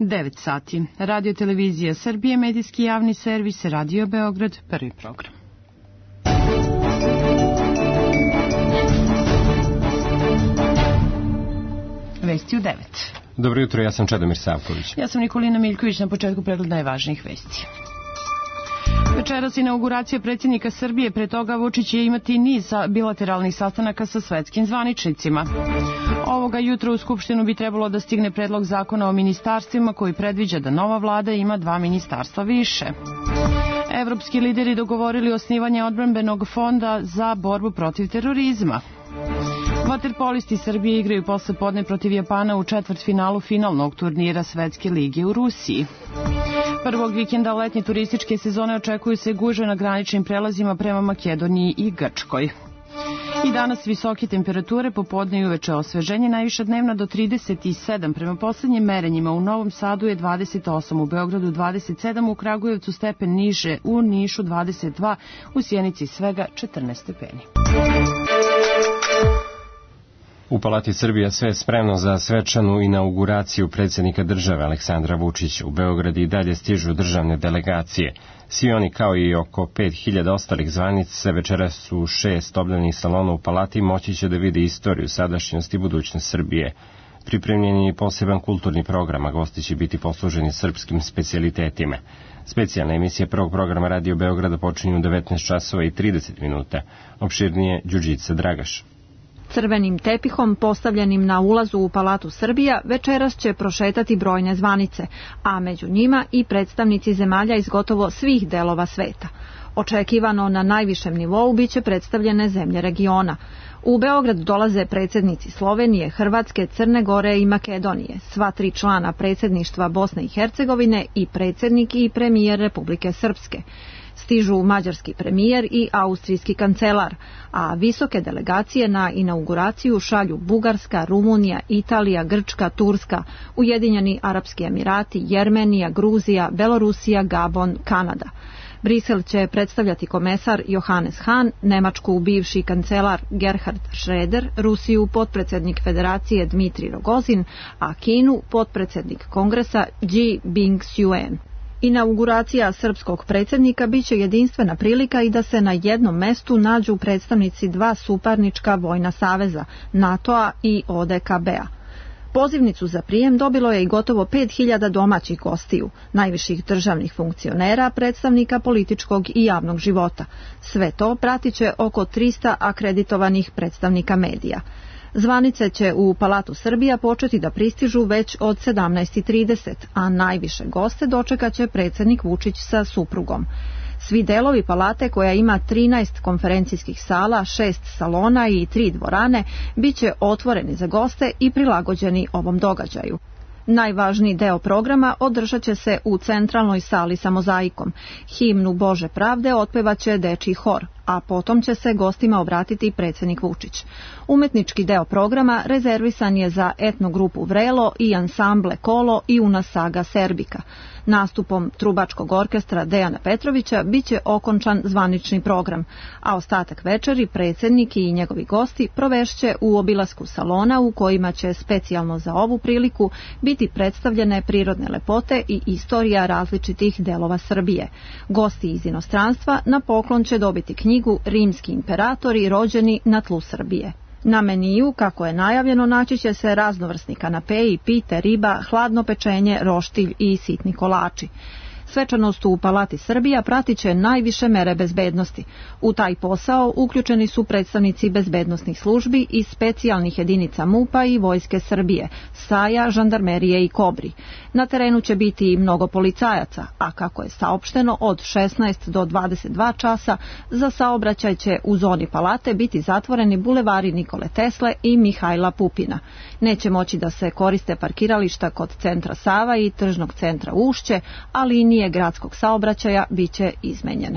9 sati. Radio Televizija Srbije, medijski javni servis, Radio Beograd, prvi program. Vesti u 9. Dobro jutro, ja sam Čedomir Savković. Ja sam Nikolina Miljković, na početku pregled najvažnijih vesti. Večeras inauguracija predsjednika Srbije, pre toga Vučić će imati niz bilateralnih sastanaka sa svetskim zvaničnicima. Ovoga jutra u Skupštinu bi trebalo da stigne predlog zakona o ministarstvima koji predviđa da nova vlada ima 2 ministarstva više. Evropski lideri dogovorili osnivanje odbrambenog fonda za borbu protiv terorizma. Vaterpolisti Srbije igraju posle podne protiv Japana u četvrtfinalu finalnog turnira Svetske lige u Rusiji. Prvog vikenda letnje turističke sezone očekuju se gužve na graničnim prelazima prema Makedoniji i Grčkoj. I danas visoke temperature, popodne i uveče osveženje, najviša dnevna do 37, prema poslednjim merenjima u Novom Sadu je 28, u Beogradu 27, u Kragujevcu stepen niže, u Nišu 22, u Sjenici svega 14 stepeni. U Palati Srbija sve je spremno za svečanu inauguraciju predsjednika države Aleksandra Vučića. U Beograd i dalje stižu državne delegacije. Svi oni, kao i oko 5000 ostalih zvanica, večeras u 6 obdavnih salona u Palati moći će da vide istoriju, sadašnjost i budućnost Srbije. Pripremljen je i poseban kulturni program, a gosti će biti posluženi srpskim specijalitetima. Specijalna emisija prvog programa Radio Beograda počinju u 19 časova i 30 minuta. Opširnije Đurđica Dragaš. Crvenim tepihom postavljenim na ulazu u Palatu Srbija večeras će prošetati brojne zvanice, a među njima i predstavnici zemalja iz gotovo svih delova sveta. Očekivano na najvišem nivou biće predstavljene zemlje regiona. U Beograd dolaze predsjednici Slovenije, Hrvatske, Crne Gore i Makedonije, sva 3 člana predsjedništva Bosne i Hercegovine i predsjednik i premijer Republike Srpske. Stižu mađarski premijer i austrijski kancelar, a visoke delegacije na inauguraciju šalju Bugarska, Rumunija, Italija, Grčka, Turska, Ujedinjeni Arapski Emirati, Jermenija, Gruzija, Belorusija, Gabon, Kanada. Brisel će predstavljati komesar Johannes Hahn, Nemačku bivši kancelar Gerhard Schröder, Rusiju potpredsjednik Federacije Dmitri Rogozin, a Kinu potpredsjednik Kongresa Xi Bing-Suen. Inauguracija srpskog predsjednika biće jedinstvena prilika i da se na jednom mestu nađu predstavnici 2 suparnička vojna saveza, NATO-a i ODKB-a. Pozivnicu za prijem dobilo je i gotovo 5000 domaćih gostiju, najviših državnih funkcionera, predstavnika političkog i javnog života. Sve to pratit će oko 300 akreditovanih predstavnika medija. Zvanice će u Palatu Srbija početi da pristižu već od 17:30, a najviše goste dočekat će predsjednik Vučić sa suprugom. Svi delovi palate, koja ima 13 konferencijskih sala, 6 salona i 3 dvorane, bit će otvoreni za goste i prilagođeni ovom događaju. Najvažniji deo programa održat će se u centralnoj sali sa mozaikom. Himnu Bože pravde otpevaće dečiji hor, a potom će se gostima obratiti predsjednik Vučić. Umetnički deo programa rezervisan je za etno grupu Vrelo i ansamble Kolo i Una Saga Serbika. Nastupom trubačkog orkestra Dejana Petrovića biće okončan zvanični program, a ostatak večeri predsjednik i njegovi gosti provešće u obilasku salona u kojima će specijalno za ovu priliku biti predstavljene prirodne lepote i istorija različitih delova Srbije. Gosti iz inostranstva na poklon će dobiti knjigu Rimski imperatori rođeni na tlu Srbije. Na meniju, kako je najavljeno, naći će se raznovrsni kanapeji, pite, riba, hladno pečenje, roštilj i sitni kolači. Svečanost u Palati Srbija pratit će najviše mere bezbednosti. U taj posao uključeni su predstavnici bezbednosnih službi i specijalnih jedinica MUP-a i Vojske Srbije, SAJA, žandarmerije i Kobri. Na terenu će biti i mnogo policajaca, a kako je saopšteno, od 16 do 22 časa za saobraćaj će u zoni Palate biti zatvoreni bulevari Nikole Tesle i Mihajla Pupina. Neće moći da se koriste parkirališta kod centra Sava i tržnog centra Ušće, a linije gradskog saobraćaja biće izmenjene.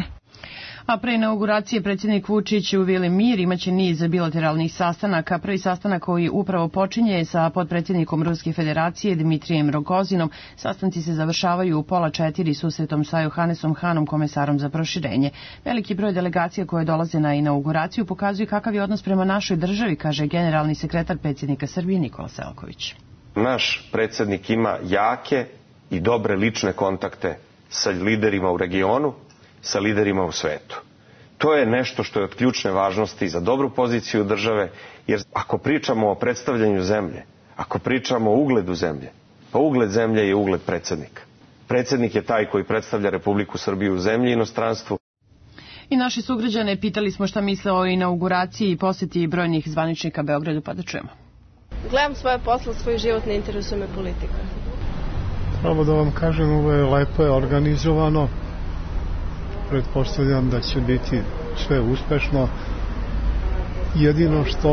A pre inauguracije predsjednik Vučić u Vili Mir imaće niz bilateralnih sastanaka. Prvi sastanak koji upravo počinje sa potpredsjednikom Ruske federacije Dmitrijem Rogozinom. Sastanci se završavaju u 3:30 susretom sa Johannesom Hahnom, komesarom za proširenje. Veliki broj delegacija koje dolaze na inauguraciju pokazuju kakav je odnos prema našoj državi, kaže generalni sekretar predsjednika Srbije Nikola Selaković. Naš predsjednik ima jake i dobre lične kontakte sa liderima u regionu, sa liderima u svetu. To je nešto što je od ključne važnosti za dobru poziciju države, jer ako pričamo o predstavljanju zemlje, ako pričamo o ugledu zemlje, pa ugled zemlje je ugled predsednika. Predsednik je taj koji predstavlja Republiku Srbiju u zemlji i inostranstvu. I naši sugrađane pitali smo šta misle o inauguraciji i poseti brojnih zvaničnika Beogradu, pa da čujemo. Gledam svoje posle, svoj život, ne interesuje me politika. Pravo da vam kažem, ovo je lepo je organizovano. Pretpostavljam da će biti sve uspešno. Jedino što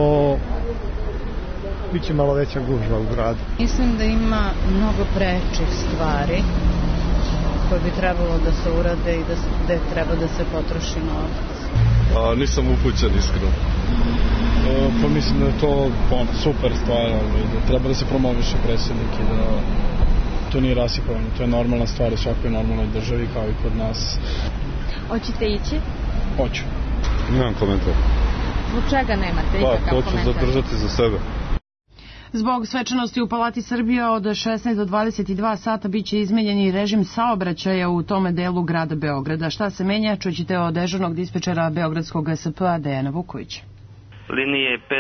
biće malo veća gužva u gradu. Mislim da ima mnogo prečih stvari koje bi trebalo da se urade i da treba da se potroši novac. Nisam upućen, iskreno. Pa mislim da je to super stvar, da treba da se promoviše predsjednik i da to nije rasipovano, to je normalna stvar u svakoj normalnoj državi kao i kod nas. Hoćete ići? Hoću. Nemam komentar. Zbog čega nemate ikakav komentar? To ću zadržati za sebe. Zbog svečanosti u Palati Srbije od 16 do 22 sata biće izmenjeni režim saobraćaja u tome delu grada Beograda. Šta se menja, čućete od dežurnog dispečera Beogradskog SP-a Dejana Vukovića. Linije 15, 84,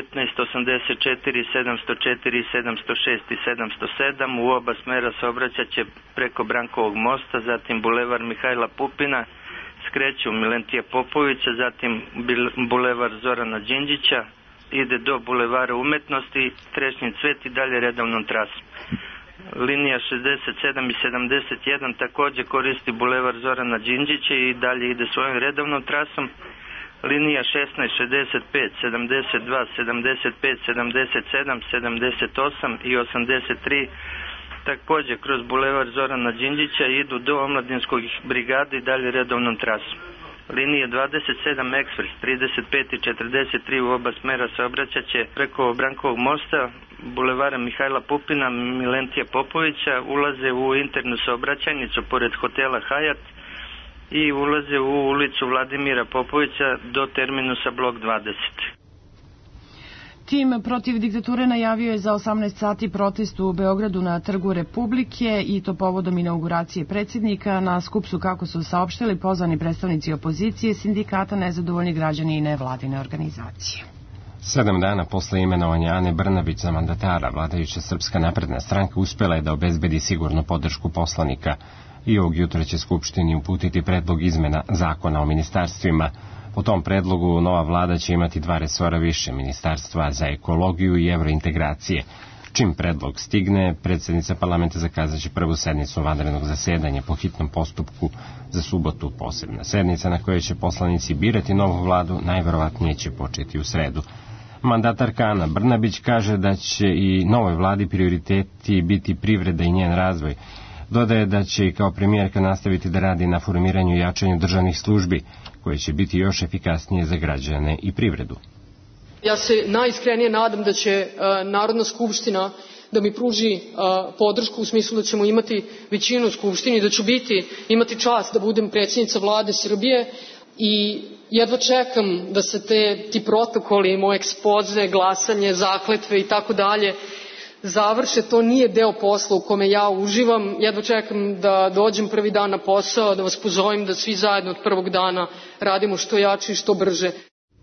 704, 706 i 707 u oba smera saobraćaće preko Brankovog mosta, zatim bulevar Mihajla Pupina, skreću Milentija Popovića, zatim bulevar Zorana Đinđića, ide do bulevara Umetnosti, Trešnji cvet i dalje redovnom trasom. Linija 67 i 71 takođe koristi bulevar Zorana Đinđića i dalje ide svojom redovnom trasom. Linija 16, 65, 72, 75, 77, 78 i 83 takođe kroz bulevar Zorana Đinđića idu do Omladinskog brigade i dalje redovnom trasom. Linije 27 Ekspres, 35 i 43 u oba smera saobraćaće preko Brankovog mosta, bulevara Mihajla Pupina, Milentija Popovića, ulaze u internu saobraćajnicu pored hotela Hajat i ulaze u ulicu Vladimira Popovića do terminusa Blok 20. Tim protiv diktature najavio je za 18 sati protest u Beogradu na Trgu Republike i to povodom inauguracije predsjednika. Na skup su, kako su saopštili, pozvani predstavnici opozicije, sindikata, nezadovoljni građani i nevladine organizacije. 7 dana posle imenovanja Ane Brnabić za mandatara, vladajuća Srpska napredna stranka uspela je da obezbedi sigurnu podršku poslanika i ovog jutra će Skupštini uputiti predlog izmena zakona o ministarstvima. Po tom predlogu nova vlada će imati 2 resora više, ministarstva za ekologiju i evrointegracije. Čim predlog stigne, predsjednica parlamenta zakazat će prvu sednicu vanrednog zasedanja po hitnom postupku za subotu. Posebna sednica na kojoj će poslanici birati novu vladu najverovatnije će početi u sredu. Mandatarka Ana Brnabić kaže da će i novoj vladi prioriteti biti privreda i njen razvoj. Dodaje da će i kao premijerka nastaviti da radi na formiranju i jačanju državnih službi, koje će biti još efikasnije za građane i privredu. Ja se najiskrenije nadam da će Narodna skupština da mi pruži podršku u smislu da ćemo imati većinu u skupštini i da ću imati čast da budem predsjednica vlade Srbije i jedva čekam da se ti protokoli, moj ekspoze, glasanje, zakletve i tako dalje završe. To nije deo posla u kome ja uživam. Jedva čekam da dođem prvi dan na posao, da vas pozovem da svi zajedno od prvog dana radimo što jače i što brže.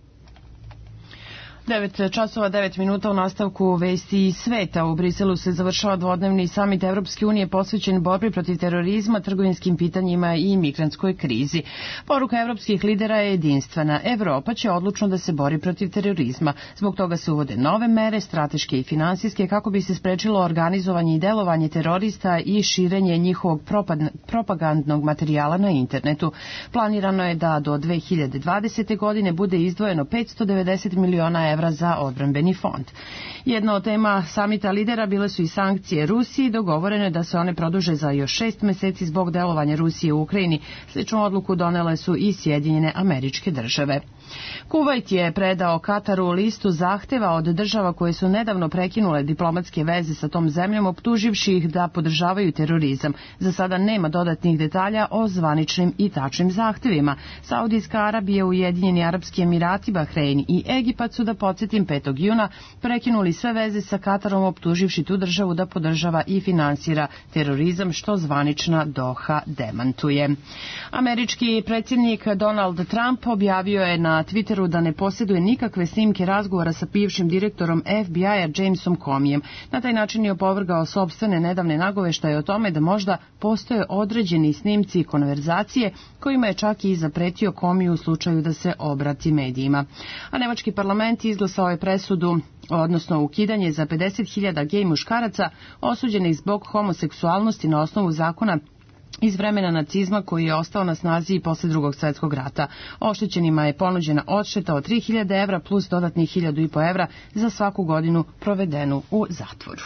9 časova 9 minuta u nastavku vesti iz sveta. U Briselu se završava dvodnevni samit Evropske unije posvećen borbi protiv terorizma, trgovinskim pitanjima i migrantskoj krizi. Poruka evropskih lidera je jedinstvena. Evropa će odlučno da se bori protiv terorizma. Zbog toga se uvode nove mere, strateške i finansijske, kako bi se sprečilo organizovanje i delovanje terorista i širenje njihovog propagandnog materijala na internetu. Planirano je da do 2020. godine bude izdvojeno 590 miliona evra za odbrambeni fond. Jedna od tema samita lidera bile su i sankcije Rusiji, dogovorene da se one produže za još 6 meseci zbog delovanja Rusije u Ukrajini. Sličnu odluku donele su i Sjedinjene Američke Države. Kuvajt je predao Kataru listu zahteva od država koje su nedavno prekinule diplomatske veze sa tom zemljom, optuživši ih da podržavaju terorizam. Za sada nema dodatnih detalja o zvaničnim i tačnim zahtevima. Saudijska Arabija, Ujedinjeni Arapski Emirati, Bahrein i Egipat su, da podsjetim, 5. juna prekinuli sve veze sa Katarom, optuživši tu državu da podržava i finansira terorizam, što zvanična Doha demantuje. Američki predsjednik Donald Trump objavio je na Twitteru da ne posjeduje nikakve snimke razgovora sa bivšim direktorom FBI-a Jamesom Comijem. Na taj način je opovrgao sopstvene nedavne nagoveštaje o tome da možda postoje određeni snimci i konverzacije kojima je čak i zapretio Comiju u slučaju da se obrati medijima. A nemački parlament izglasao je presudu, odnosno ukidanje za 50.000 gej muškaraca osuđenih zbog homoseksualnosti na osnovu zakona iz vremena nacizma koji je ostao na snazi i posle Drugog svjetskog rata. Oštećenima je ponuđena odšteta od 3.000 evra plus dodatnih 1.500 evra za svaku godinu provedenu u zatvoru.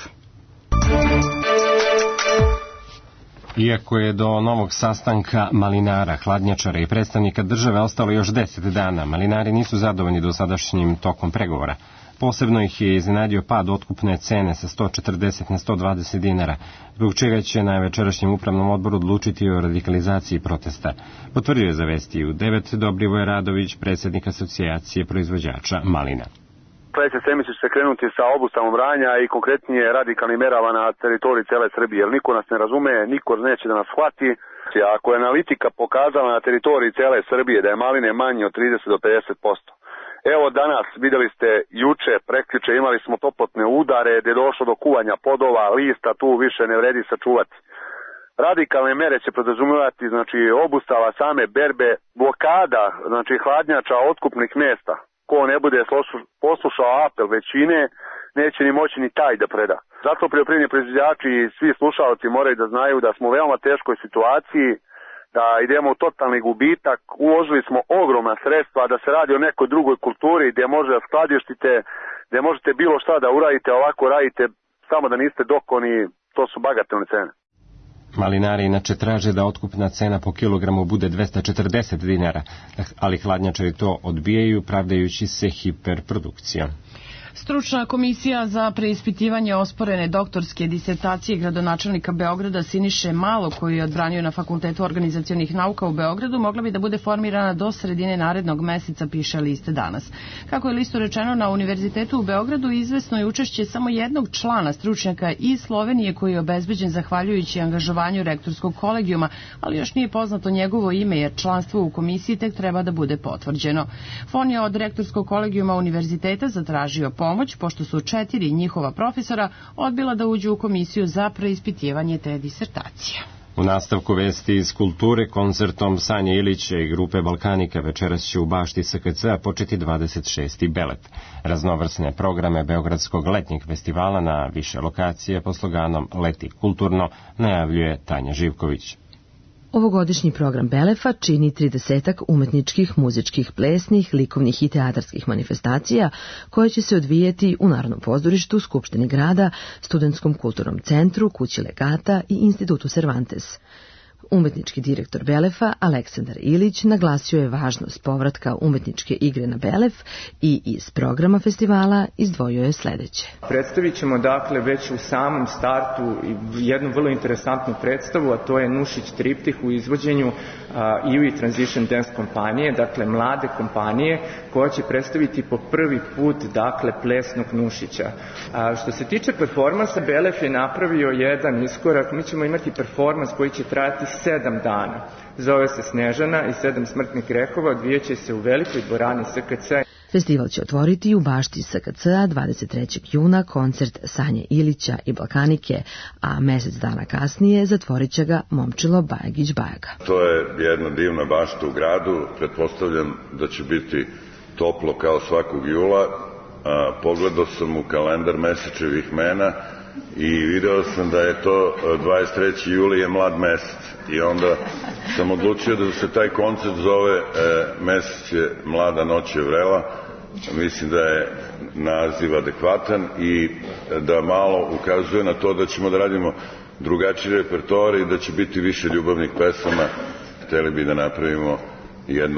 Iako je do novog sastanka malinara, hladnjačara i predstavnika države ostalo još 10 dana, malinari nisu zadovoljni dosadašnjim tokom pregovora. Posebno ih je iznenadio pad otkupne cene sa 140 na 120 dinara, zbog čega će na večerašnjem upravnom odboru odlučiti o radikalizaciji protesta. Potvrdio je za Vesti u 9 Dobrivoje Radović, predsjednik asocijacije proizvođača malina. Sledeće sedmice će se krenuti sa obustavom branja i konkretnije radikalnim merama na teritoriji cele Srbije, jer niko nas ne razume, niko neće da nas shvati. Ako je analitika pokazala na teritoriji cele Srbije da je maline manje od 30 do 50%, evo danas, videli ste, juče, prekjuče imali smo toplotne udare gde je došlo do kuvanja podova, lista, tu više ne vredi sačuvati. Radikalne mere će podrazumevati, znači, obustava same berbe, blokada, znači, hladnjača otkupnih mesta. Ko ne bude poslušao apel većine, neće ni moći ni taj da preda. Zato poljoprivredni proizvođači i svi slušalci moraju da znaju da smo u veoma teškoj situaciji, da idemo u totalni gubitak, uložili smo ogromna sredstva, da se radi o nekoj drugoj kulturi gdje može da skladištite, gdje možete bilo šta da uradite, ovako radite, samo da niste dokoni, to su bagatelne cene. Malinari inače traže da otkupna cena po kilogramu bude 240 dinara, ali hladnjačari to odbijaju, pravdajući se hiperprodukcijom. Stručna komisija za preispitivanje osporene doktorske disertacije gradonačelnika Beograda Siniše Malog, koji je odbranio na Fakultetu organizacionih nauka u Beogradu, mogla bi da bude formirana do sredine narednog meseca, piše List danas. Kako je listu rečeno, na Univerzitetu u Beogradu izvesno je učešće samo jednog člana stručnjaka iz Slovenije koji je obezbeđen zahvaljujući angažovanju rektorskog kolegijuma, ali još nije poznato njegovo ime jer članstvo u komisiji tek treba da bude potvrđeno. FON je od rektorskog kolegijuma univerziteta zatražio pomoć, pošto su 4 njihova profesora odbila da uđu u komisiju za preispitivanje te disertacije. U nastavku vesti iz kulture, koncertom Sanje Ilića i grupe Balkanika večeras će u bašti SKC-a početi 26. Belet. Raznovrsne programe Beogradskog letnjeg festivala na više lokacije pod sloganom Leti kulturno najavljuje Tanja Živković. Ovogodišnji program Belefa čini 30 umetničkih, muzičkih, plesnih, likovnih i teatarskih manifestacija koje će se odvijeti u Narodnom pozorištu, Skupštini grada, Studentskom kulturnom centru, Kući legata i Institutu Cervantes. Umetnički direktor Belefa, Aleksandar Ilić, naglasio je važnost povratka umetničke igre na Belef i iz programa festivala izdvojio je sledeće. Predstavit ćemo dakle već u samom startu jednu vrlo interesantnu predstavu, a to je Nušić triptih u izvođenju IUI Transition Dance kompanije, dakle mlade kompanije koja će predstaviti po prvi put dakle plesnog Nušića. Što se tiče performansa, Belef je napravio jedan iskorak, mi ćemo imati performans koji će trajati 7 dana. Zove se Snežana i 7 smrtnih grehova, odvijeće se u velikoj dvorani SKC. Festival će otvoriti u bašti SKC-a 23. juna koncert Sanje Ilića i Balkanike, a mesec dana kasnije zatvorit će ga Momčilo Bajagić-Bajaga. To je jedna divna bašta u gradu, pretpostavljam da će biti toplo kao svakog jula. Pogledao sam u kalendar mesečevih mena i video sam da je to 23. juli je mlad mesec i onda sam odlučio da se taj koncert zove Mesec je mlada, noć je vrela. Mislim da je naziv adekvatan i da malo ukazuje na to da ćemo da radimo drugačiji repertoar i da će biti više ljubavnih pesama. Hteli bi da napravimo jednu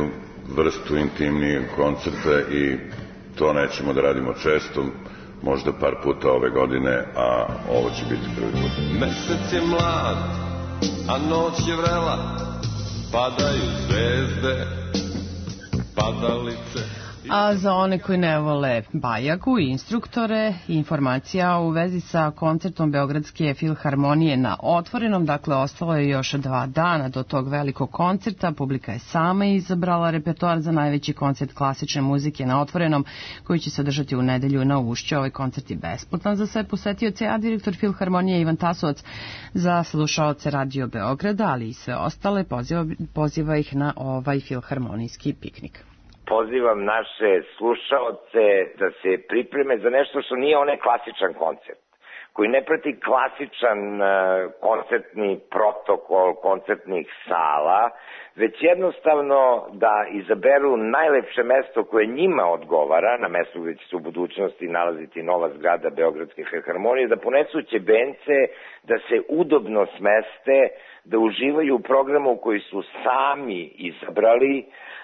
vrstu intimnijeg koncerta i to nećemo da radimo često, možda par puta ove godine, a ovo će biti prvi put. Mesec je mlad, a noć je vrela, padaju zvezde, padalice. A za one koji ne vole bajagu i instruktore, informacija u vezi sa koncertom Beogradske filharmonije na Otvorenom, dakle ostalo je još 2 dana do tog velikog koncerta. Publika je sama izabrala repertoar za najveći koncert klasične muzike na Otvorenom, koji će se održati u nedelju na Ušću. Ovaj koncert je besplatan za sve posetioce, a direktor filharmonije Ivan Tasovac za slušaoce Radio Beograda, ali i sve ostale, poziva ih na ovaj filharmonijski piknik. Pozivam naše slušaoce da se pripreme za nešto što nije onaj klasičan koncert, koji ne prati klasičan koncertni protokol koncertnih sala, već jednostavno da izaberu najlepše mesto koje njima odgovara, na mestu gde će se u budućnosti nalaziti nova zgrada Beogradske filharmonije, da ponesu ćebence, da se udobno smeste, da uživaju u programu koji su sami izabrali,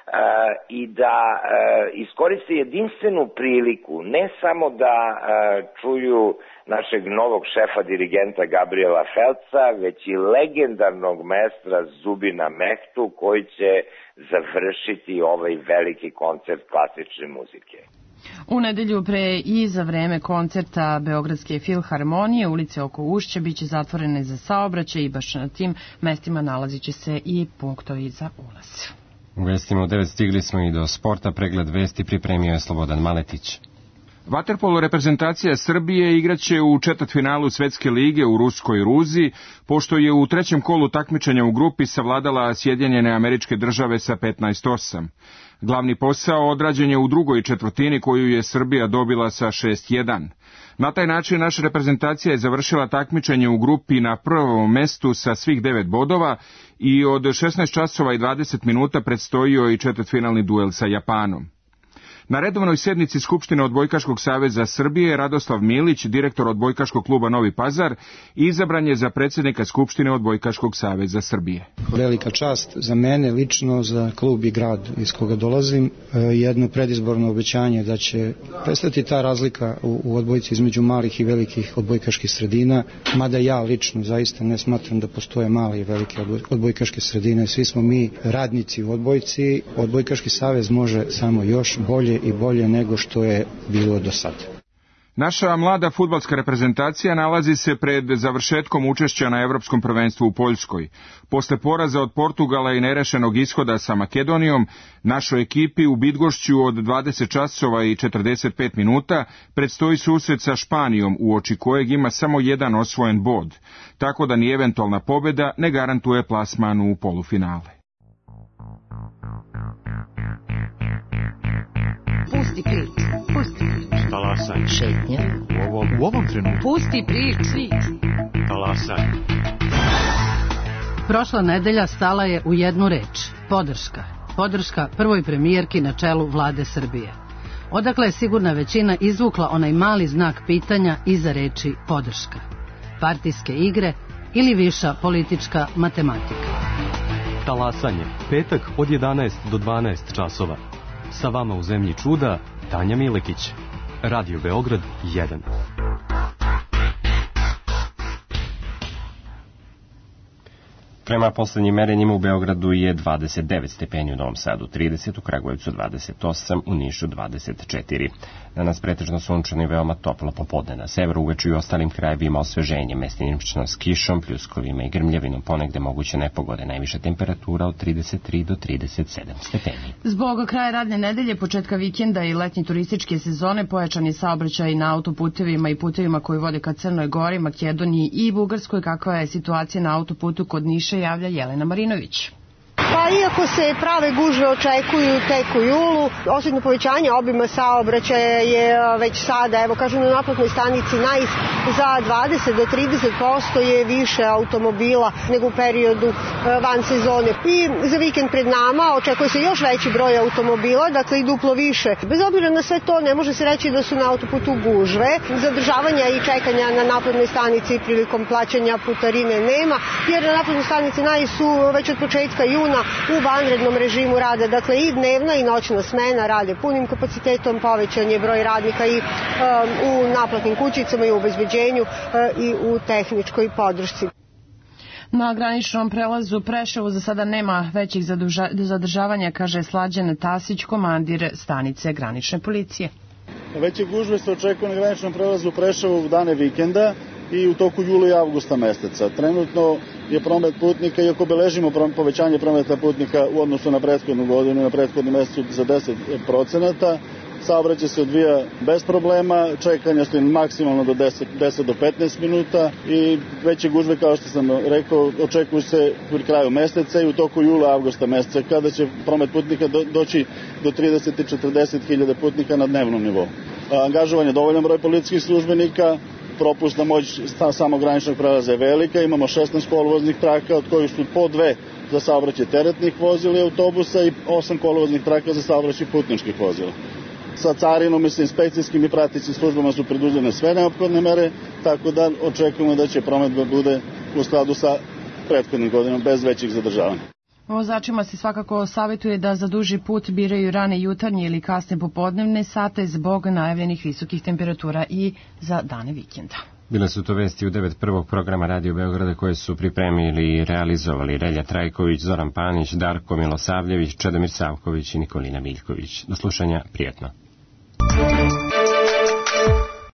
i da iskoriste jedinstvenu priliku, ne samo da čuju našeg novog šefa dirigenta Gabriela Felca, već i legendarnog maestra Zubina Mehtu, koji će završiti ovaj veliki koncert klasične muzike. U nedelju pre i za vreme koncerta Beogradske filharmonije ulice oko Ušća biće zatvorene za saobraćaj i baš na tim mestima nalazit će se i punktovi za ulaz. U vestima u 9 stigli smo i do sporta. Pregled vesti pripremio je Slobodan Maletić. Vaterpolo reprezentacija Srbije igraće u četvrtfinalu Svetske lige u ruskoj Ruzi, pošto je u trećem kolu takmičenja u grupi savladala Sjedinjene Američke Države sa 15-8. Glavni posao odrađen je u drugoj četvrtini koju je Srbija dobila sa 6-1. Na taj način naša reprezentacija je završila takmičenje u grupi na prvom mestu sa svih 9 bodova i od 16 časova i 20 minuta predstojio i četvrtfinalni duel sa Japanom. Na redovnoj sednici Skupštine Odbojkaškog saveza Srbije Radoslav Milić, direktor Odbojkaškog kluba Novi Pazar, izabran je za predsjednika Skupštine Odbojkaškog saveza Srbije. Velika čast za mene lično, za klub i grad iz koga dolazim, jedno predizborno obećanje da će prestati ta razlika u odbojci između malih i velikih odbojkaških sredina, mada ja lično zaista ne smatram da postoje male i velike odbojkaške sredine. Svi smo mi radnici u odbojci, Odbojkaški savez može samo još bolje i bolje nego što je bilo do sada. Naša mlada fudbalska reprezentacija nalazi se pred završetkom učešća na Evropskom prvenstvu u Poljskoj. Posle poraza od Portugala i nerešenog ishoda sa Makedonijom, našoj ekipi u Bidgošću od 20 časova i 45 minuta predstoji susret sa Španijom, uoči kojeg ima samo jedan osvojen bod, tako da ni eventualna pobjeda ne garantuje plasman u polufinale. Pusti priču, pusti priču. Talasaj. Šetnja. U ovom trenutku. Pusti priču. Talasaj. Prošla nedelja stala je u jednu reč. Podrška. Podrška prvoj premijerki na čelu vlade Srbije. Odakle je sigurna većina izvukla onaj mali znak pitanja iza reči podrška. Partijske igre ili viša politička matematika. Talasanje. Petak od 11 do 12 časova. Sa vama u zemlji čuda, Tanja Milekić. Radio Beograd 1. Prema poslednjim merenjima u Beogradu je 29 stepeni, u Novom Sadu 30, u Kragujevcu 28, u Nišu 24. Danas pretežno sunčano i veoma toplo popodne. Na severu uveče i u ostalim krajevima osveženje, mestimično s kišom, pljuskovima i grmljavinom, ponegde moguće nepogode. Najviša temperatura od 33 do 37 stepeni. Zbog kraja radne nedelje, početka vikenda i letnje turističke sezone pojačan je saobraćaj na autoputevima i putevima koji vode ka Crnoj Gori, Makedoniji i Bugarskoj. Kakva je situacija na autoputu kod Niša, javlja Jelena Marinović. Pa iako se prave gužve očekuju tek u julu, osjetno povećanje obima saobraćaja je već sada, evo kažem na naplatnoj stanici Nais za 20 do 30% je više automobila nego u periodu van sezone. I za vikend pred nama očekuje se još veći broj automobila, dakle i duplo više. Bez obzira na sve to ne može se reći da su na autoputu gužve. Zadržavanja i čekanja na naplatnoj stanici prilikom plaćanja putarine nema, jer na naplatnoj stanici Nais su već od početka juna radnicima u vanrednom režimu rada, dakle i dnevna i noćna smena rade punim kapacitetom, povećan je broj radnika i u naplatnim kućicama i u obezbeđenju i u tehničkoj podršci. Na graničnom prelazu Preševo za sada nema većih zadržavanja, kaže Slađan Tasić, komandir stanice granične policije. Veće gužve se očekuje na graničnom prelazu Preševo u dane vikenda i u toku jula i avgusta meseca. Trenutno je promet putnika, iako beležimo povećanje prometa putnika u odnosu na prethodnu godinu, na prethodni mesec za 10%, saobraćaj se odvija bez problema, čekanja su maksimalno do 10 do 15 minuta i veće gužve, kao što sam rekao, očekuju se pri kraju meseca i u toku jula, avgusta meseca, kada će promet putnika doći do 30 i 40 hiljada putnika na dnevnom nivou. Angažovan je dovoljan broj policijskih službenika, propusna moć samog graničnog prelaza je velika, imamo 16 kolovoznih traka, od kojih su po 2 za saobraćaj teretnih vozila i autobusa i 8 kolovoznih traka za saobraćaj putničkih vozila. Sa carinom i sa inspekcijskim i pratećim službama su preduzene sve neophodne mere, tako da očekujemo da će promet da bude u skladu sa prethodnim godinama bez većih zadržavanja. Vozačima se svakako savjetuje da za duži put biraju rane jutarnje ili kasne popodnevne sate zbog najavljenih visokih temperatura i za dane vikenda. Bile su to vesti u 9. programa Radio Beograda koje su pripremili i realizovali Relja Trajković, Zoran Panić, Darko Milosavljević, Čedomir Savković i Nikolina Miljković. Do slušanja, prijetno.